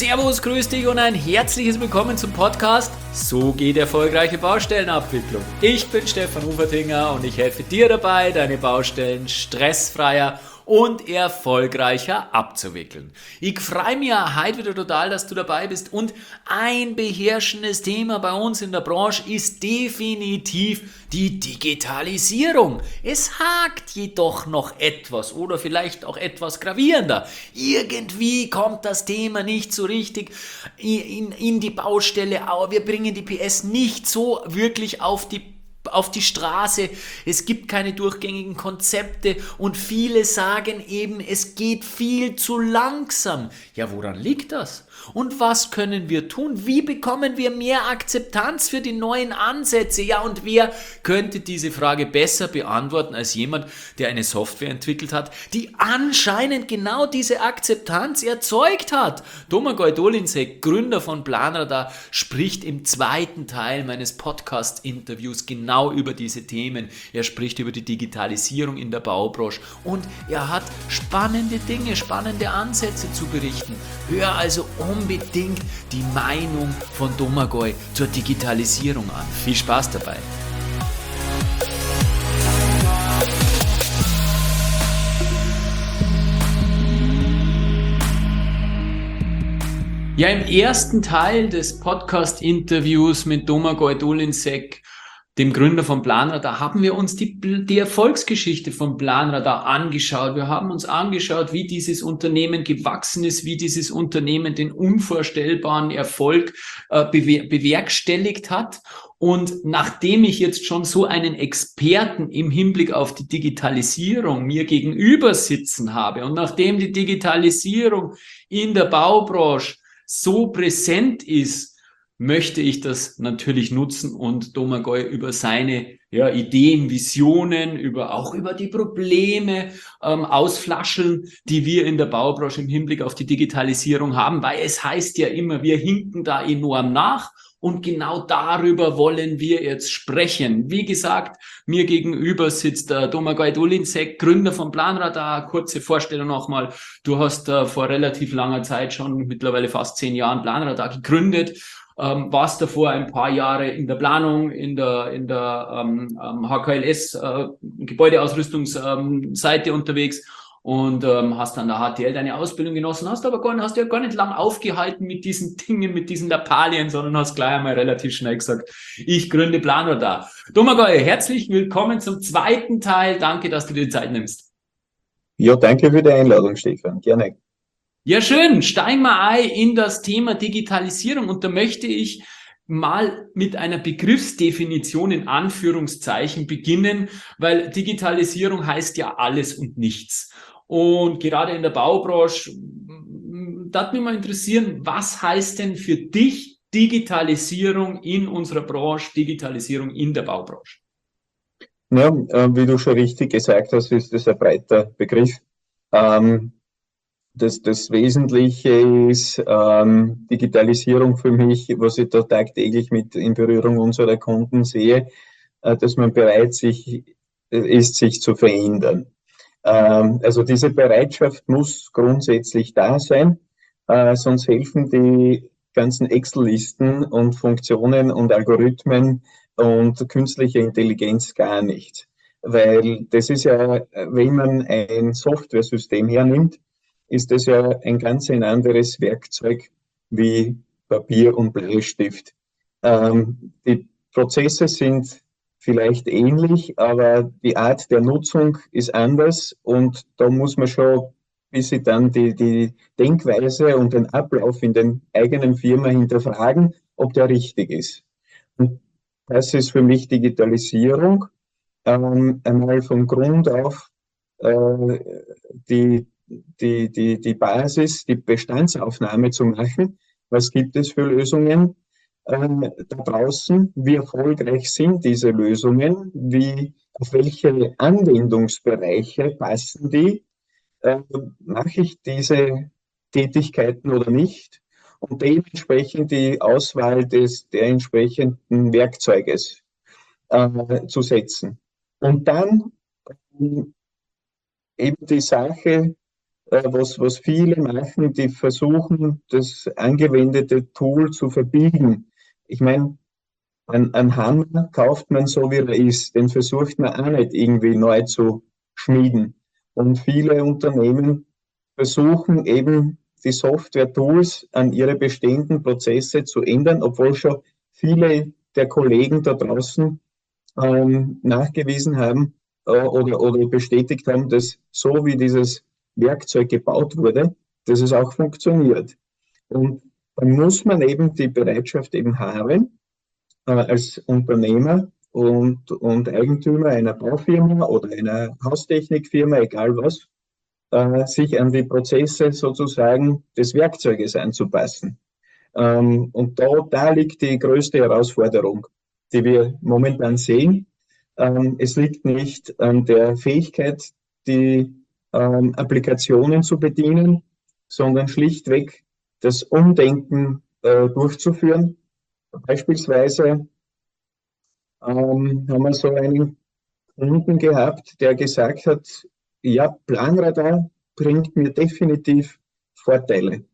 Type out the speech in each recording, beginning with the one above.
Servus, grüß dich und ein herzliches Willkommen zum Podcast So geht erfolgreiche Baustellenabwicklung. Ich bin Stefan Ufertinger und ich helfe dir dabei, deine Baustellen stressfreier und erfolgreicher abzuwickeln. Ich freue mich heute wieder total, dass du dabei bist, und ein beherrschendes Thema bei uns in der Branche ist definitiv die Digitalisierung. Es hakt jedoch noch etwas oder vielleicht auch etwas gravierender. Irgendwie kommt das Thema nicht so richtig in die Baustelle, aber wir bringen die PS nicht so wirklich auf die Straße. Es gibt keine durchgängigen Konzepte und viele sagen eben, es geht viel zu langsam. Ja, woran liegt das? Und was können wir tun? Wie bekommen wir mehr Akzeptanz für die neuen Ansätze? Ja, und wer könnte diese Frage besser beantworten als jemand, der eine Software entwickelt hat, die anscheinend genau diese Akzeptanz erzeugt hat? Domagoj Dolinsek, Gründer von Planradar, spricht im zweiten Teil meines Podcast-Interviews genau über diese Themen. Er spricht über die Digitalisierung in der Baubranche und er hat spannende Dinge, spannende Ansätze zu berichten. Hör also unbedingt die Meinung von Domagoj zur Digitalisierung an. Viel Spaß dabei! Ja, im ersten Teil des Podcast-Interviews mit Domagoj Dolinsek, dem Gründer von Planradar, haben wir uns die Erfolgsgeschichte von Planradar angeschaut. Wir haben uns angeschaut, wie dieses Unternehmen gewachsen ist, wie dieses Unternehmen den unvorstellbaren Erfolg bewerkstelligt hat. Und nachdem ich jetzt schon so einen Experten im Hinblick auf die Digitalisierung mir gegenüber sitzen habe und nachdem die Digitalisierung in der Baubranche so präsent ist, möchte ich das natürlich nutzen und Domagoj über seine Ideen, Visionen, auch über die Probleme ausflascheln, die wir in der Baubranche im Hinblick auf die Digitalisierung haben, weil es heißt ja immer, wir hinken da enorm nach. Und genau darüber wollen wir jetzt sprechen. Wie gesagt, mir gegenüber sitzt Domagoj Dolinsek, Gründer von Planradar. Kurze Vorstellung nochmal. Du hast vor relativ langer Zeit, schon mittlerweile fast 10 Jahren, Planradar gegründet. Warst davor ein paar Jahre in der Planung, in der HKLS Gebäudeausrüstungsseite unterwegs und hast an der HTL deine Ausbildung genossen, hast ja gar nicht lang aufgehalten mit diesen Dingen, mit diesen Lappalien, sondern hast gleich einmal relativ schnell gesagt, ich gründe Planradar. Domagoj, herzlich willkommen zum zweiten Teil. Danke, dass du dir die Zeit nimmst. Ja, danke für die Einladung, Stefan. Gerne. Ja, schön. Steigen wir ein in das Thema Digitalisierung und da möchte ich mal mit einer Begriffsdefinition in Anführungszeichen beginnen, weil Digitalisierung heißt ja alles und nichts. Und gerade in der Baubranche, da hat mich mal interessieren, was heißt denn für dich Digitalisierung in unserer Branche, Digitalisierung in der Baubranche? Ja, wie du schon richtig gesagt hast, ist das ein breiter Begriff. Das Wesentliche ist Digitalisierung für mich, was ich da tagtäglich mit in Berührung unserer Kunden sehe, dass man bereit ist, sich zu verändern. Also diese Bereitschaft muss grundsätzlich da sein, sonst helfen die ganzen Excel-Listen und Funktionen und Algorithmen und künstliche Intelligenz gar nicht. Weil das ist ja, wenn man ein Softwaresystem hernimmt, ist das ja ein ganz anderes Werkzeug wie Papier und Bleistift. Die Prozesse sind vielleicht ähnlich, aber die Art der Nutzung ist anders und da muss man schon, bis sie dann die Denkweise und den Ablauf in den eigenen Firma hinterfragen, ob der richtig ist. Und das ist für mich Digitalisierung, einmal von Grund auf die Basis, die Bestandsaufnahme zu machen. Was gibt es für Lösungen da draußen? Wie erfolgreich sind diese Lösungen? Auf welche Anwendungsbereiche passen die? Mache ich diese Tätigkeiten oder nicht? Und dementsprechend die Auswahl der entsprechenden Werkzeuges zu setzen. Und dann eben die Sache was viele machen, die versuchen, das angewendete Tool zu verbiegen. Ich meine, einen Hammer kauft man so, wie er ist. Den versucht man auch nicht irgendwie neu zu schmieden. Und viele Unternehmen versuchen eben die Software-Tools an ihre bestehenden Prozesse zu ändern, obwohl schon viele der Kollegen da draußen nachgewiesen haben oder bestätigt haben, dass so wie dieses Werkzeug gebaut wurde, dass es auch funktioniert. Und dann muss man eben die Bereitschaft eben haben, als Unternehmer und Eigentümer einer Baufirma oder einer Haustechnikfirma, egal was, sich an die Prozesse sozusagen des Werkzeuges anzupassen. Und da liegt die größte Herausforderung, die wir momentan sehen. Es liegt nicht an der Fähigkeit, die Applikationen zu bedienen, sondern schlichtweg das Umdenken durchzuführen. Beispielsweise haben wir so einen Kunden gehabt, der gesagt hat, ja, Planradar bringt mir definitiv Vorteile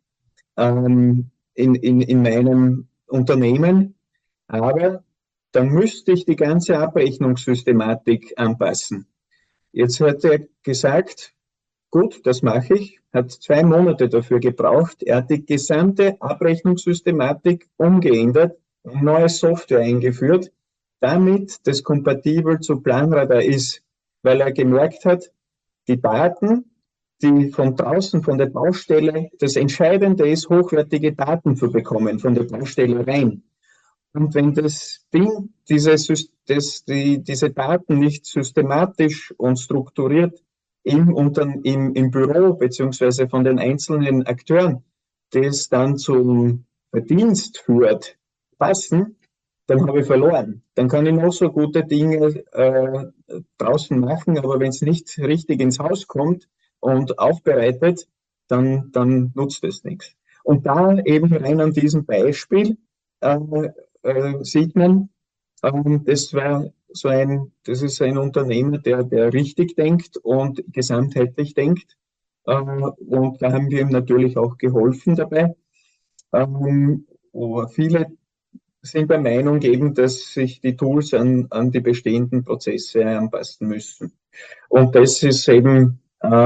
in meinem Unternehmen, aber dann müsste ich die ganze Abrechnungssystematik anpassen. Jetzt hat er gesagt, gut, das mache ich, hat 2 Monate dafür gebraucht. Er hat die gesamte Abrechnungssystematik umgeändert und neue Software eingeführt, damit das kompatibel zu Planradar ist, weil er gemerkt hat, die Daten, die von draußen, von der Baustelle, das Entscheidende ist, hochwertige Daten zu bekommen von der Baustelle rein. Und wenn das Ding, diese Daten nicht systematisch und strukturiert im Büro beziehungsweise von den einzelnen Akteuren, das dann zum Verdienst führt, passen, dann habe ich verloren. Dann kann ich noch so gute Dinge draußen machen, aber wenn es nicht richtig ins Haus kommt und aufbereitet, dann nutzt es nichts. Und da eben rein an diesem Beispiel sieht man, das ist ein Unternehmer, der richtig denkt und gesamtheitlich denkt. Und da haben wir ihm natürlich auch geholfen dabei. Viele sind der Meinung eben, dass sich die Tools an die bestehenden Prozesse anpassen müssen. Und das ist eben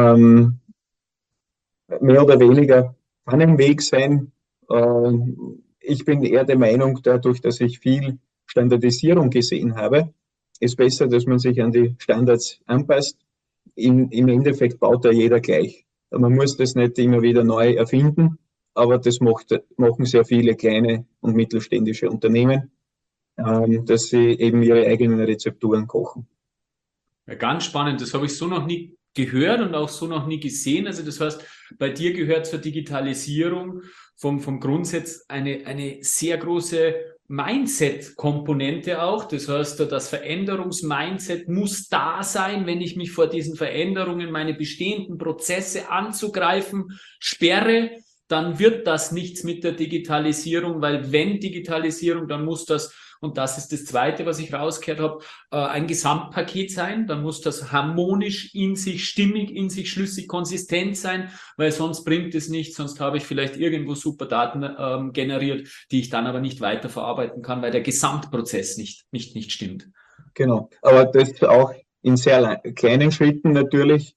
mehr oder weniger kann ein Weg sein. Ich bin eher der Meinung, dadurch, dass ich viel Standardisierung gesehen habe, ist besser, dass man sich an die Standards anpasst. Im Endeffekt baut da jeder gleich. Man muss das nicht immer wieder neu erfinden, aber das machen sehr viele kleine und mittelständische Unternehmen, dass sie eben ihre eigenen Rezepturen kochen. Ja, ganz spannend, das habe ich so noch nie gehört und auch so noch nie gesehen. Also das heißt, bei dir gehört zur Digitalisierung vom Grundsatz eine sehr große Mindset-Komponente auch. Das heißt, das Veränderungsmindset muss da sein, wenn ich mich vor diesen Veränderungen, meine bestehenden Prozesse anzugreifen, sperre, dann wird das nichts mit der Digitalisierung, weil wenn Digitalisierung, dann muss das, und das ist das Zweite, was ich rausgehört habe, ein Gesamtpaket sein. Dann muss das harmonisch in sich, stimmig, in sich schlüssig, konsistent sein, weil sonst bringt es nichts. Sonst habe ich vielleicht irgendwo super Daten generiert, die ich dann aber nicht weiterverarbeiten kann, weil der Gesamtprozess nicht stimmt. Genau, aber das auch in sehr kleinen Schritten natürlich.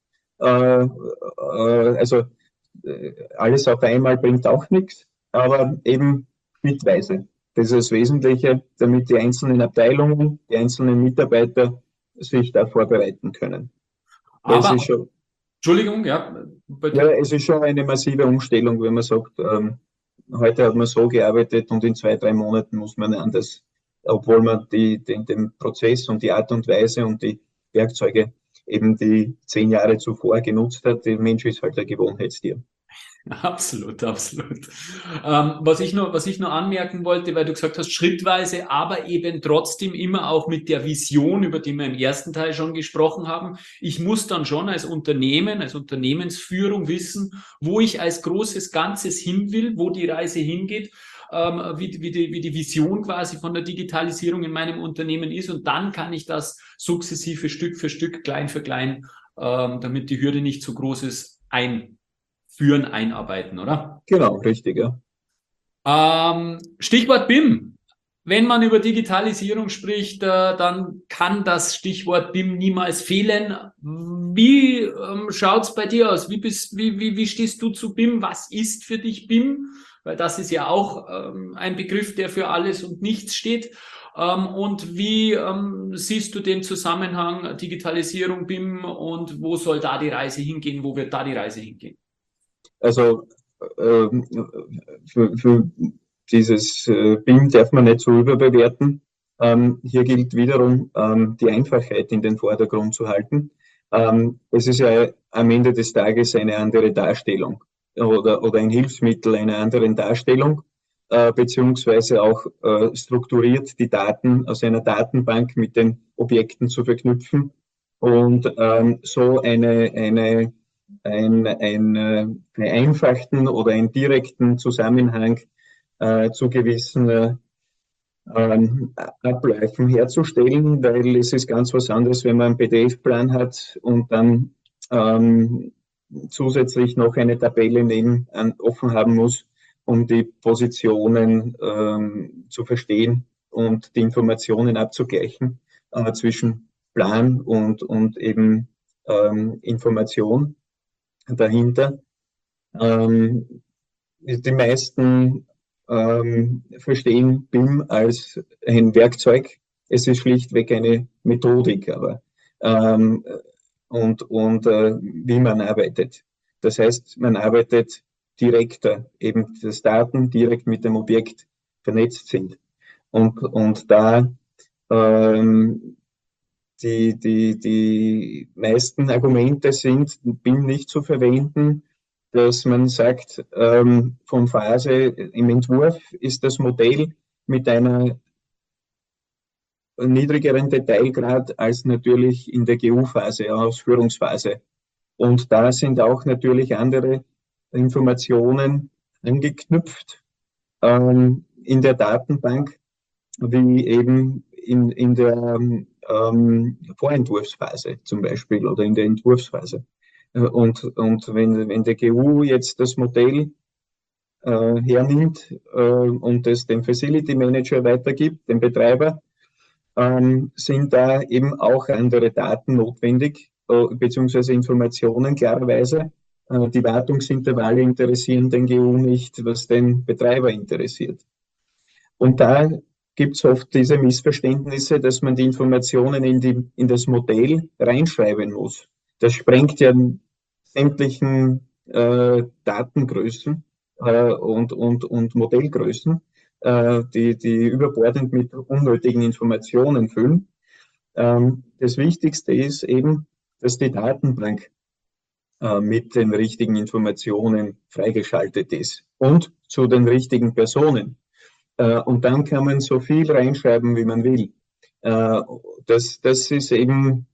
Also alles auf einmal bringt auch nichts, aber eben schrittweise. Das ist das Wesentliche, damit die einzelnen Abteilungen, die einzelnen Mitarbeiter sich da vorbereiten können. Aber, Entschuldigung, ja. Ja, es ist schon eine massive Umstellung, wenn man sagt, heute hat man so gearbeitet und in 2, 3 Monaten muss man anders, obwohl man den Prozess und die Art und Weise und die Werkzeuge eben die 10 Jahre zuvor genutzt hat. Der Mensch ist halt ein Gewohnheitstier. Absolut, absolut. Was ich nur anmerken wollte, weil du gesagt hast, schrittweise, aber eben trotzdem immer auch mit der Vision, über die wir im ersten Teil schon gesprochen haben. Ich muss dann schon als Unternehmen, als Unternehmensführung wissen, wo ich als großes Ganzes hin will, wo die Reise hingeht, wie die Vision quasi von der Digitalisierung in meinem Unternehmen ist. Und dann kann ich das sukzessive Stück für Stück, klein für klein, damit die Hürde nicht zu groß ist, einbauen. Führen, Einarbeiten, oder? Genau, richtig, ja. Stichwort BIM. Wenn man über Digitalisierung spricht, dann kann das Stichwort BIM niemals fehlen. Wie schaut es bei dir aus? Wie stehst du zu BIM? Was ist für dich BIM? Weil das ist ja auch ein Begriff, der für alles und nichts steht. Und wie siehst du den Zusammenhang Digitalisierung, BIM und wo soll da die Reise hingehen? Wo wird da die Reise hingehen? Also ähm, für dieses BIM darf man nicht so überbewerten. Hier gilt wiederum, die Einfachheit in den Vordergrund zu halten. Es ist ja am Ende des Tages eine andere Darstellung oder ein Hilfsmittel einer anderen Darstellung, beziehungsweise auch strukturiert die Daten aus einer Datenbank mit den Objekten zu verknüpfen und so einen vereinfachten oder einen direkten Zusammenhang zu gewissen Abläufen herzustellen, weil es ist ganz was anderes, wenn man einen PDF-Plan hat und dann zusätzlich noch eine Tabelle offen haben muss, um die Positionen zu verstehen und die Informationen abzugleichen zwischen Plan und eben Information dahinter. Die meisten verstehen BIM als ein Werkzeug. Es ist schlichtweg eine Methodik, aber wie man arbeitet. Das heißt, man arbeitet direkter, eben dass Daten direkt mit dem Objekt vernetzt sind. Und da die meisten Argumente sind, BIM nicht zu verwenden, dass man sagt, von Phase im Entwurf ist das Modell mit einer niedrigeren Detailgrad als natürlich in der GU-Phase, Ausführungsphase. Und da sind auch natürlich andere Informationen angeknüpft in der Datenbank, wie eben in der Vorentwurfsphase zum Beispiel oder in der Entwurfsphase. Und wenn der GU jetzt das Modell hernimmt und es dem Facility Manager weitergibt, dem Betreiber, sind da eben auch andere Daten notwendig, beziehungsweise Informationen klarerweise. Die Wartungsintervalle interessieren den GU nicht, was den Betreiber interessiert. Und da gibt es oft diese Missverständnisse, dass man die Informationen in das Modell reinschreiben muss. Das sprengt ja sämtlichen Datengrößen und Modellgrößen, die überbordend mit unnötigen Informationen füllen. Das Wichtigste ist eben, dass die Datenbank mit den richtigen Informationen freigeschaltet ist und zu den richtigen Personen. Und dann kann man so viel reinschreiben, wie man will. Das ist eben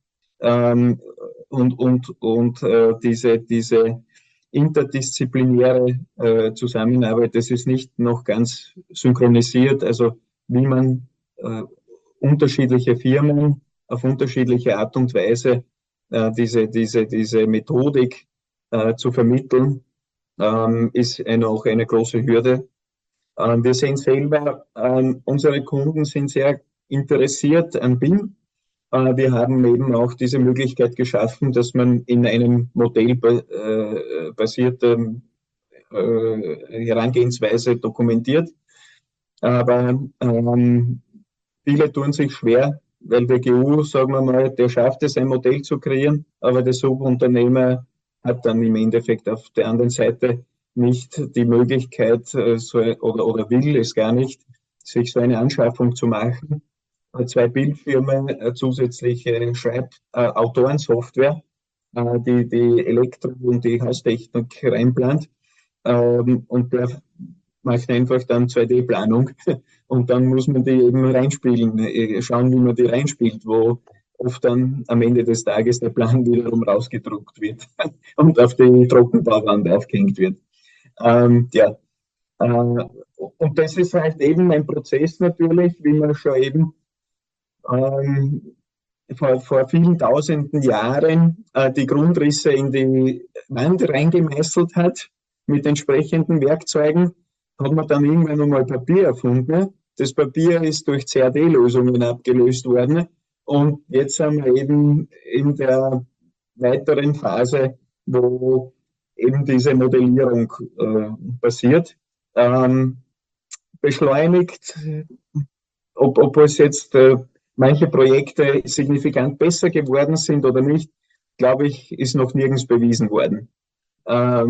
diese interdisziplinäre Zusammenarbeit, das ist nicht noch ganz synchronisiert, also wie man unterschiedliche Firmen auf unterschiedliche Art und Weise diese Methodik zu vermitteln, ist auch eine große Hürde. Wir sehen selber, unsere Kunden sind sehr interessiert an BIM. Wir haben eben auch diese Möglichkeit geschaffen, dass man in einem modellbasierten Herangehensweise dokumentiert. Aber viele tun sich schwer, weil der GU, sagen wir mal, der schafft es, ein Modell zu kreieren, aber der Subunternehmer hat dann im Endeffekt auf der anderen Seite nicht die Möglichkeit oder will es gar nicht, sich so eine Anschaffung zu machen. 2 Bildfirmen, zusätzliche Autorensoftware, die Elektro- und die Haustechnik reinplant. Und der macht einfach dann 2D-Planung und dann muss man die eben reinspielen, schauen, wie man die reinspielt, wo oft dann am Ende des Tages der Plan wiederum rausgedruckt wird und auf die Trockenbauwand aufgehängt wird. Ja, und das ist halt eben ein Prozess natürlich, wie man schon eben vor vielen tausenden Jahren die Grundrisse in die Wand reingemeißelt hat mit entsprechenden Werkzeugen, hat man dann irgendwann einmal Papier erfunden. Das Papier ist durch CAD-Lösungen abgelöst worden und jetzt sind wir eben in der weiteren Phase, wo eben diese Modellierung passiert. Beschleunigt, ob es jetzt manche Projekte signifikant besser geworden sind oder nicht, glaube ich, ist noch nirgends bewiesen worden. Ja,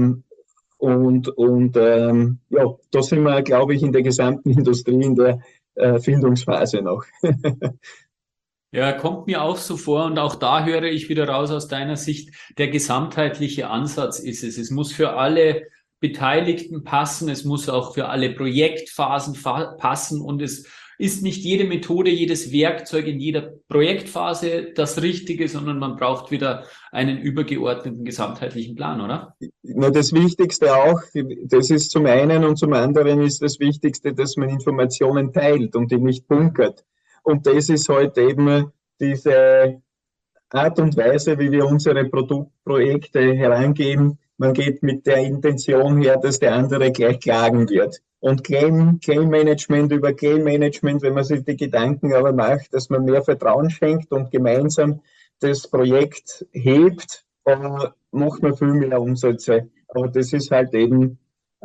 da sind wir, glaube ich, in der gesamten Industrie in der Findungsphase noch. Ja, kommt mir auch so vor und auch da höre ich wieder raus aus deiner Sicht, der gesamtheitliche Ansatz ist es. Es muss für alle Beteiligten passen, es muss auch für alle Projektphasen passen und es ist nicht jede Methode, jedes Werkzeug in jeder Projektphase das Richtige, sondern man braucht wieder einen übergeordneten gesamtheitlichen Plan, oder? Nur das Wichtigste auch, das ist zum einen und zum anderen ist das Wichtigste, dass man Informationen teilt und die nicht bunkert. Und das ist heute eben diese Art und Weise, wie wir unsere Projekte herangehen. Man geht mit der Intention her, dass der andere gleich klagen wird. Und Claim-Management über Claim-Management, wenn man sich die Gedanken aber macht, dass man mehr Vertrauen schenkt und gemeinsam das Projekt hebt, macht man viel mehr Umsätze. Aber das ist halt eben,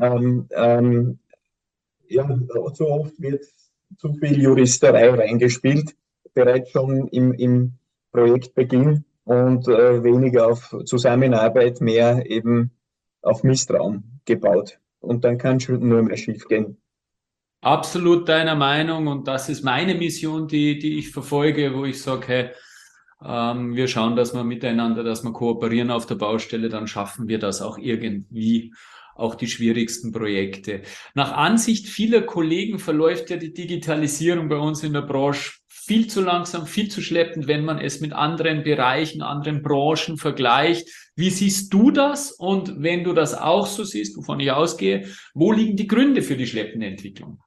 ja, zu oft wird zu viel Juristerei reingespielt, bereits schon im Projektbeginn und weniger auf Zusammenarbeit, mehr eben auf Misstrauen gebaut. Und dann kann schon nur mehr schief gehen. Absolut deiner Meinung und das ist meine Mission, die ich verfolge, wo ich sage, hey, wir schauen, dass wir miteinander, dass wir kooperieren auf der Baustelle, dann schaffen wir das auch irgendwie, auch die schwierigsten Projekte. Nach Ansicht vieler Kollegen verläuft ja die Digitalisierung bei uns in der Branche viel zu langsam, viel zu schleppend, wenn man es mit anderen Bereichen, anderen Branchen vergleicht. Wie siehst du das? Und wenn du das auch so siehst, wovon ich ausgehe, wo liegen die Gründe für die schleppende Entwicklung?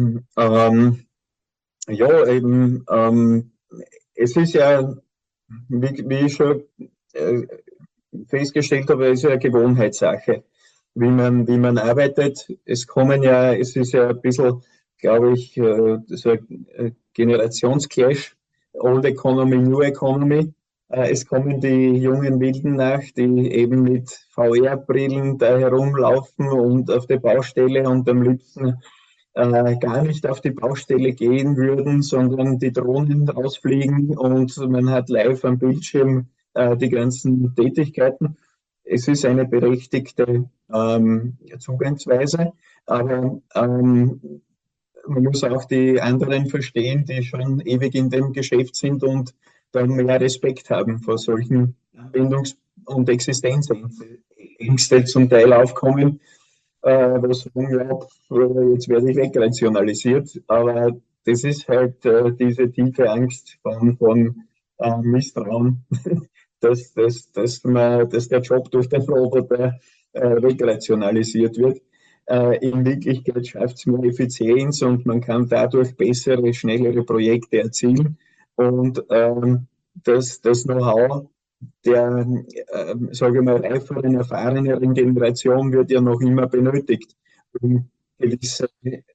Ja, eben, es ist ja, wie ich schon äh, festgestellt habe, es ist ja eine Gewohnheitssache, wie man arbeitet. Es ist ja ein bisschen, glaube ich, so ein Generationsclash, Old Economy, New Economy. Es kommen die jungen Wilden nach, die eben mit VR-Brillen da herumlaufen und auf der Baustelle und am liebsten gar nicht auf die Baustelle gehen würden, sondern die Drohnen rausfliegen und man hat live am Bildschirm die ganzen Tätigkeiten. Es ist eine berechtigte Zugangsweise, aber man muss auch die anderen verstehen, die schon ewig in dem Geschäft sind und dann mehr Respekt haben vor solchen Anbindungs- und Existenzängste zum Teil aufkommen, was sagen, ja, jetzt werde ich wegrationalisiert. Aber das ist halt diese tiefe Angst von Misstrauen, dass der Job durch den Roboter wegrationalisiert wird. In Wirklichkeit schafft es mehr Effizienz und man kann dadurch bessere, schnellere Projekte erzielen. Und das Know-how der, sage ich mal, reiferen, erfahreneren Generation wird ja noch immer benötigt, um gewisse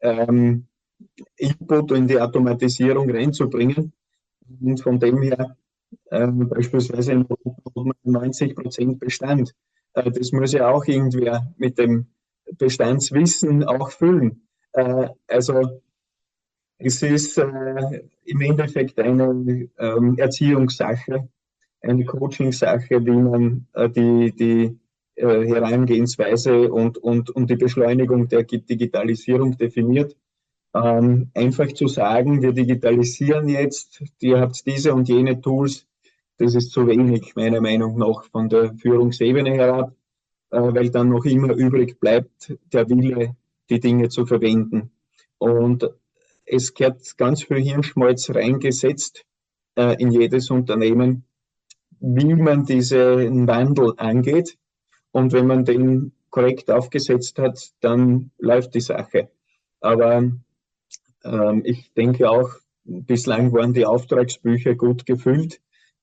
Input in die Automatisierung reinzubringen. Und von dem her, beispielsweise in Europa 90% Bestand. Das muss ja auch irgendwer mit dem Bestandswissen auch füllen. Also es ist im Endeffekt eine Erziehungssache, eine Coaching-Sache, wie man die Herangehensweise und die Beschleunigung der Digitalisierung definiert. Einfach zu sagen, wir digitalisieren jetzt, ihr habt diese und jene Tools, das ist zu wenig, meiner Meinung nach, von der Führungsebene herab, weil dann noch immer übrig bleibt der Wille, die Dinge zu verwenden. Und es gehört ganz viel Hirnschmalz reingesetzt in jedes Unternehmen, wie man diesen Wandel angeht. Und wenn man den korrekt aufgesetzt hat, dann läuft die Sache. Aber ich denke auch, bislang waren die Auftragsbücher gut gefüllt.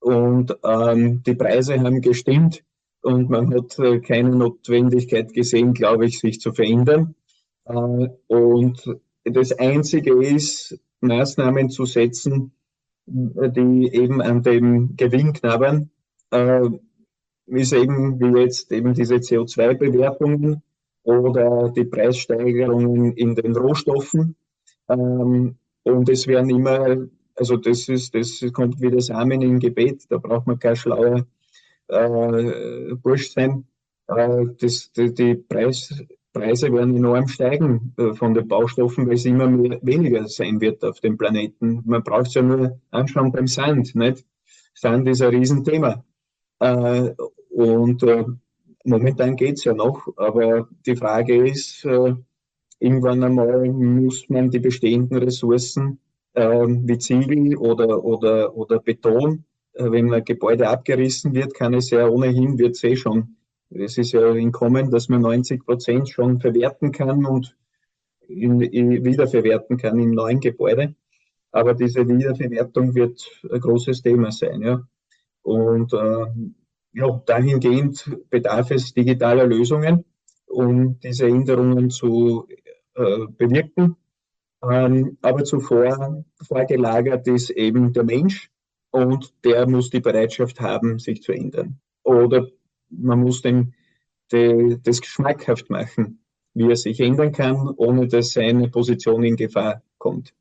und die Preise haben gestimmt und man hat keine Notwendigkeit gesehen, glaube ich, sich zu verändern. Und das Einzige ist, Maßnahmen zu setzen, die eben an dem Gewinn knabbern, ist eben wie jetzt eben diese CO2-Bewertungen oder die Preissteigerungen in den Rohstoffen. Und es werden immer, also das kommt wie das Amen im Gebet, da braucht man kein schlauer Bursch sein. Die Preise werden enorm steigen von den Baustoffen, weil es immer weniger sein wird auf dem Planeten. Man braucht es ja nur anschauen beim Sand, nicht? Sand ist ein Riesenthema. Und momentan geht es ja noch, aber die Frage ist, irgendwann einmal muss man die bestehenden Ressourcen wie Ziegel oder Beton, wenn ein Gebäude abgerissen wird, kann es ja ohnehin, wird es schon, es ist ja im Kommen, dass man 90% schon verwerten kann und wiederverwerten kann im neuen Gebäude. Aber diese Wiederverwertung wird ein großes Thema sein. Ja. Und ja, dahingehend bedarf es digitaler Lösungen, um diese Änderungen zu bewirken. Aber zuvor vorgelagert ist eben der Mensch und der muss die Bereitschaft haben, sich zu ändern. Oder man muss das schmackhaft machen, wie er sich ändern kann, ohne dass seine Position in Gefahr kommt.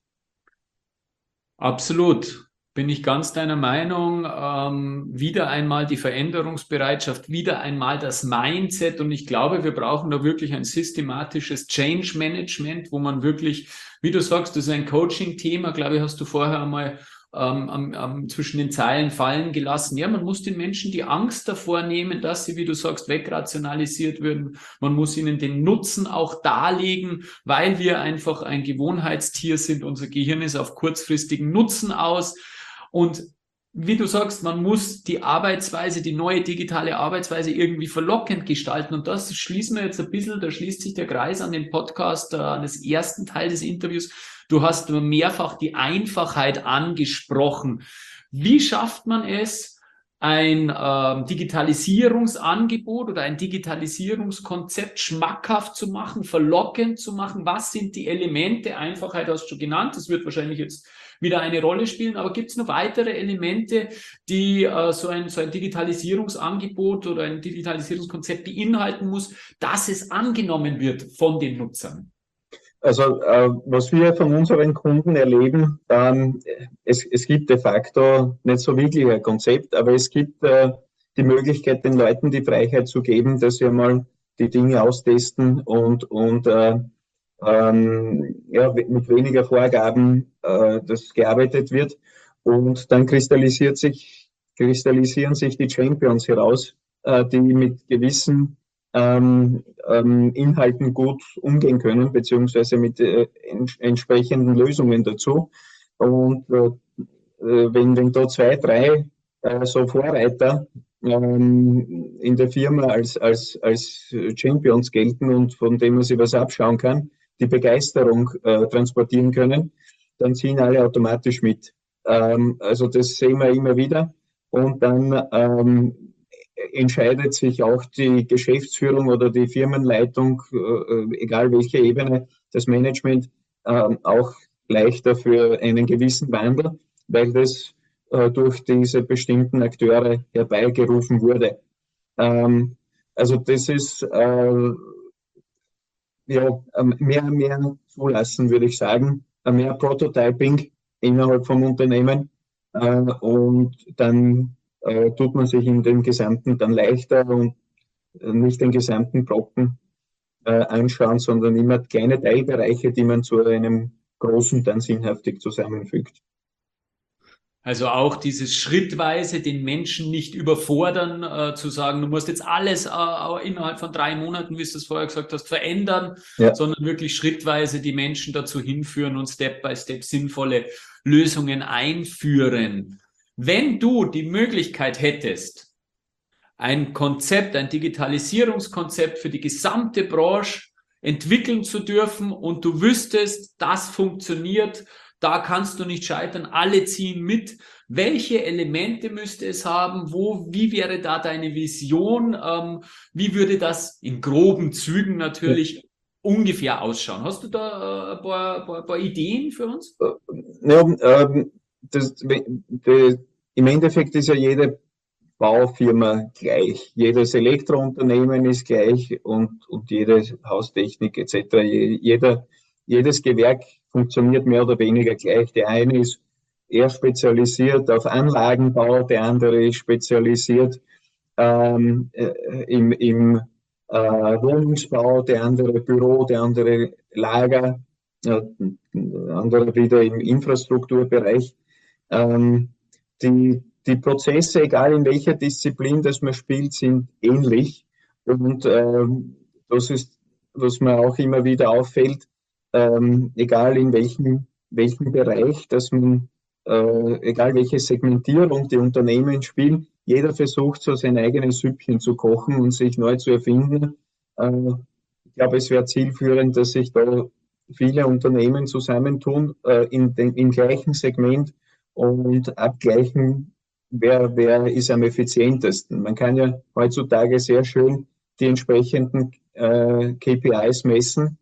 Absolut. Bin ich ganz deiner Meinung. Wieder einmal die Veränderungsbereitschaft, wieder einmal das Mindset. Und ich glaube, wir brauchen da wirklich ein systematisches Change Management, wo man wirklich, wie du sagst, das ist ein Coaching-Thema, glaube ich, hast du vorher einmal zwischen den Zeilen fallen gelassen. Ja, man muss den Menschen die Angst davor nehmen, dass sie, wie du sagst, wegrationalisiert würden. Man muss ihnen den Nutzen auch darlegen, weil wir einfach ein Gewohnheitstier sind. Unser Gehirn ist auf kurzfristigen Nutzen aus. Und wie du sagst, man muss die Arbeitsweise, die neue digitale Arbeitsweise irgendwie verlockend gestalten. Und das schließen wir jetzt ein bisschen, da schließt sich der Kreis an den Podcast, an das ersten Teil des Interviews. Du hast mehrfach die Einfachheit angesprochen. Wie schafft man es, ein Digitalisierungsangebot oder ein Digitalisierungskonzept schmackhaft zu machen, verlockend zu machen? Was sind die Elemente? Einfachheit hast du genannt. Das wird wahrscheinlich jetzt wieder eine Rolle spielen. Aber gibt es noch weitere Elemente, die so ein Digitalisierungsangebot oder ein Digitalisierungskonzept beinhalten muss, dass es angenommen wird von den Nutzern? Also was wir von unseren Kunden erleben, es gibt de facto nicht so wirklich ein Konzept, aber es gibt die Möglichkeit, den Leuten die Freiheit zu geben, dass sie mal die Dinge austesten und ja, mit weniger Vorgaben das gearbeitet wird. Und dann kristallisieren sich die Champions heraus, die mit gewissen Inhalten gut umgehen können, beziehungsweise mit entsprechenden Lösungen dazu. Und wenn da 2, 3 so Vorreiter in der Firma als Champions gelten und von denen man sich was abschauen kann, die Begeisterung transportieren können, dann ziehen alle automatisch mit. Also das sehen wir immer wieder. Und dann entscheidet sich auch die Geschäftsführung oder die Firmenleitung, egal welche Ebene, das Management, auch leichter für einen gewissen Wandel, weil das durch diese bestimmten Akteure herbeigerufen wurde. Also das ist ja, mehr zulassen, würde ich sagen, mehr Prototyping innerhalb vom Unternehmen und dann tut man sich in dem Gesamten dann leichter und nicht den gesamten Brocken anschauen, sondern immer kleine Teilbereiche, die man zu einem großen dann sinnhaftig zusammenfügt. Also auch dieses schrittweise den Menschen nicht überfordern, zu sagen, du musst jetzt alles innerhalb von 3 Monaten, wie du es vorher gesagt hast, verändern, ja, sondern wirklich schrittweise die Menschen dazu hinführen und Step by Step sinnvolle Lösungen einführen. Wenn du die Möglichkeit hättest, ein Konzept, ein Digitalisierungskonzept für die gesamte Branche entwickeln zu dürfen und du wüsstest, das funktioniert, da kannst du nicht scheitern, alle ziehen mit. Welche Elemente müsste es haben? Wie wäre da deine Vision? Wie würde das in groben Zügen natürlich ungefähr ausschauen? Hast du da ein paar Ideen für uns? Ja, im Endeffekt ist ja jede Baufirma gleich. Jedes Elektrounternehmen ist gleich und jede Haustechnik etc. Jedes Gewerk funktioniert mehr oder weniger gleich. Der eine ist eher spezialisiert auf Anlagenbau, der andere ist spezialisiert im Wohnungsbau, der andere Büro, der andere Lager, andere wieder im Infrastrukturbereich. Die Prozesse, egal in welcher Disziplin das man spielt, sind ähnlich. Und das ist, was mir auch immer wieder auffällt, egal in welchem Bereich, dass man, egal welche Segmentierung die Unternehmen spielen, jeder versucht so sein eigenes Süppchen zu kochen und sich neu zu erfinden. Ich glaube, es wäre zielführend, dass sich da viele Unternehmen zusammentun im gleichen Segment und abgleichen, wer ist am effizientesten. Man kann ja heutzutage sehr schön die entsprechenden KPIs messen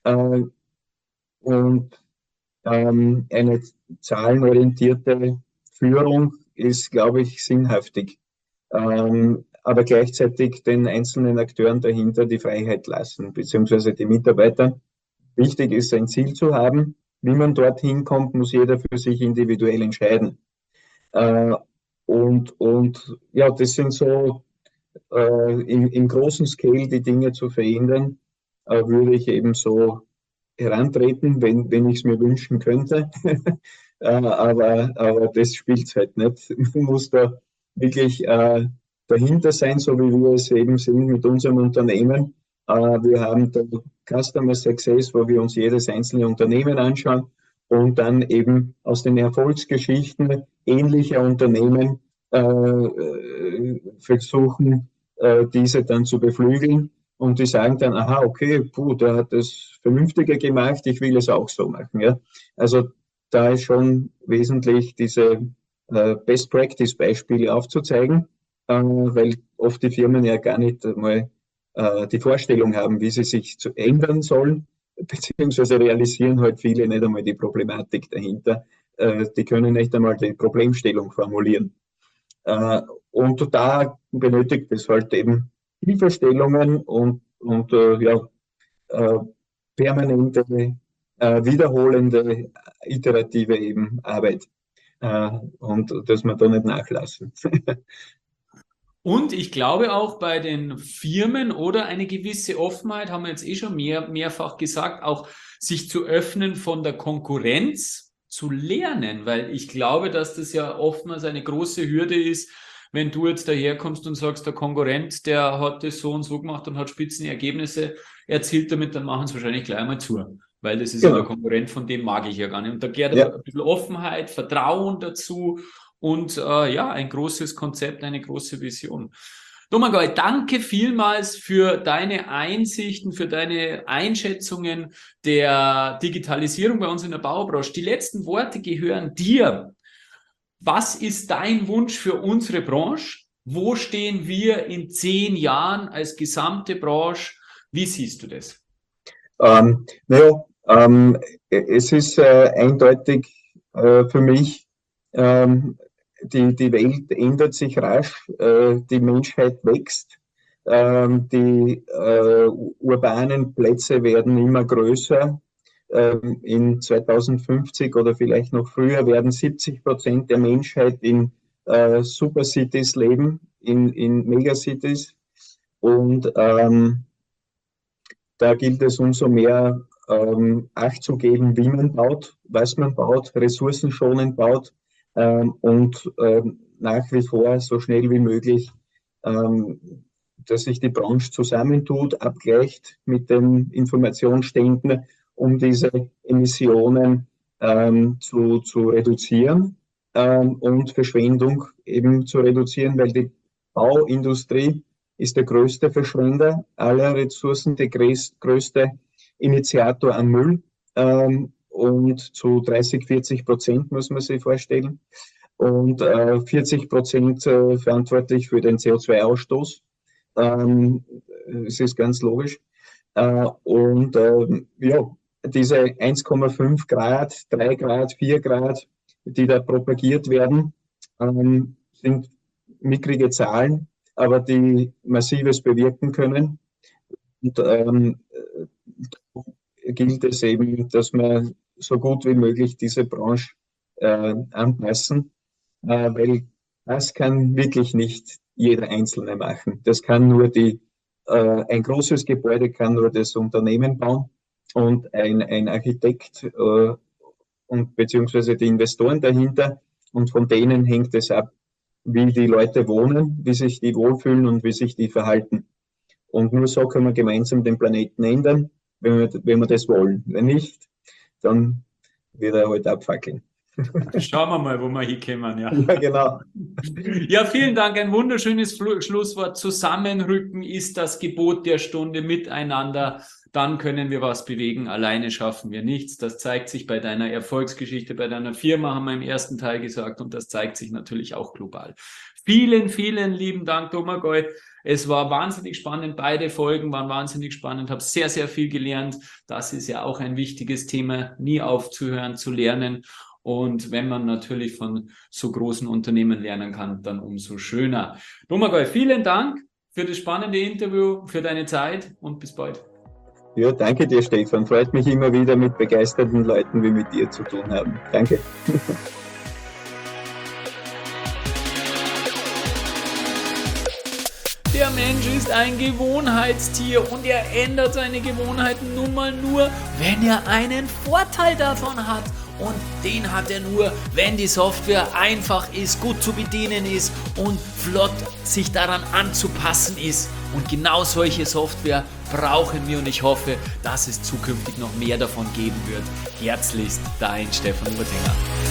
und eine zahlenorientierte Führung ist, glaube ich, sinnhaftig, aber gleichzeitig den einzelnen Akteuren dahinter die Freiheit lassen, beziehungsweise die Mitarbeiter. Wichtig ist, ein Ziel zu haben. Wie man dorthin kommt, muss jeder für sich individuell entscheiden. Und ja, das sind so im großen Scale die Dinge zu verändern, würde ich eben so herantreten, wenn ich es mir wünschen könnte. aber das spielt es halt nicht. Man muss da wirklich dahinter sein, so wie wir es eben sind mit unserem Unternehmen. Wir haben da Customer Success, wo wir uns jedes einzelne Unternehmen anschauen und dann eben aus den Erfolgsgeschichten ähnlicher Unternehmen versuchen, diese dann zu beflügeln. Und die sagen dann, aha, okay, puh, der hat das vernünftiger gemacht, ich will es auch so machen. Ja? Also da ist schon wesentlich diese Best-Practice-Beispiele aufzuzeigen, weil oft die Firmen ja gar nicht mal die Vorstellung haben, wie sie sich zu ändern sollen, beziehungsweise realisieren halt viele nicht einmal die Problematik dahinter. Die können nicht einmal die Problemstellung formulieren. Und da benötigt es halt eben Hilfestellungen und ja, permanente, wiederholende, iterative eben Arbeit. Und dass wir da nicht nachlassen. Und ich glaube auch bei den Firmen oder eine gewisse Offenheit, haben wir jetzt schon mehrfach gesagt, auch sich zu öffnen von der Konkurrenz zu lernen, weil ich glaube, dass das ja oftmals eine große Hürde ist, wenn du jetzt daherkommst und sagst, der Konkurrent, der hat das so und so gemacht und hat Spitzenergebnisse erzielt damit, dann machen sie wahrscheinlich gleich mal zu, weil das ist ja der Konkurrent, von dem mag ich ja gar nicht. Und da gehört aber ein bisschen Offenheit, Vertrauen dazu und ja, ein großes Konzept, eine große Vision. Domagoj, danke vielmals für deine Einsichten, für deine Einschätzungen der Digitalisierung bei uns in der Baubranche. Die letzten Worte gehören dir. Was ist dein Wunsch für unsere Branche? Wo stehen wir in 10 Jahren als gesamte Branche? Wie siehst du das? Naja, es ist eindeutig für mich, die Welt ändert sich rasch, die Menschheit wächst, die urbanen Plätze werden immer größer. In 2050 oder vielleicht noch früher werden 70% der Menschheit in Supercities leben, in Megacities. Und da gilt es umso mehr Acht zu geben, wie man baut, was man baut, ressourcenschonend baut und nach wie vor so schnell wie möglich, dass sich die Branche zusammentut, abgleicht mit den Informationsständen, um diese Emissionen zu reduzieren und Verschwendung eben zu reduzieren, weil die Bauindustrie ist der größte Verschwender aller Ressourcen, der größte Initiator an Müll. und zu 30-40% muss man sich vorstellen. Und 40% verantwortlich für den CO2-Ausstoß. Es ist ganz logisch. Diese 1,5 Grad, 3 Grad, 4 Grad, die da propagiert werden, sind mickrige Zahlen, aber die Massives bewirken können. Und gilt es eben, dass wir so gut wie möglich diese Branche anpassen, weil das kann wirklich nicht jeder Einzelne machen. Das kann nur ein großes Gebäude kann nur das Unternehmen bauen und ein Architekt und beziehungsweise die Investoren dahinter, und von denen hängt es ab, wie die Leute wohnen, wie sich die wohlfühlen und wie sich die verhalten. Und nur so können wir gemeinsam den Planeten ändern, wenn wir das wollen. Wenn nicht, dann wird er halt abfackeln. Schauen wir mal, wo wir hinkommen. Ja, ja, genau. Ja, vielen Dank. Ein wunderschönes Schlusswort. Zusammenrücken ist das Gebot der Stunde, miteinander. Dann können wir was bewegen. Alleine schaffen wir nichts. Das zeigt sich bei deiner Erfolgsgeschichte, bei deiner Firma, haben wir im ersten Teil gesagt. Und das zeigt sich natürlich auch global. Vielen, vielen lieben Dank, Domagoj. Es war wahnsinnig spannend. Beide Folgen waren wahnsinnig spannend. Habe sehr, sehr viel gelernt. Das ist ja auch ein wichtiges Thema, nie aufzuhören zu lernen. Und wenn man natürlich von so großen Unternehmen lernen kann, dann umso schöner. Domagoj, vielen Dank für das spannende Interview, für deine Zeit und bis bald. Ja, danke dir, Stefan. Freut mich immer wieder, mit begeisterten Leuten wie mit dir zu tun haben. Danke. Der Mensch ist ein Gewohnheitstier und er ändert seine Gewohnheiten nun mal nur, wenn er einen Vorteil davon hat. Und den hat er nur, wenn die Software einfach ist, gut zu bedienen ist und flott sich daran anzupassen ist. Und genau solche Software brauchen wir und ich hoffe, dass es zukünftig noch mehr davon geben wird. Herzlichst, dein Stefan Ufertinger.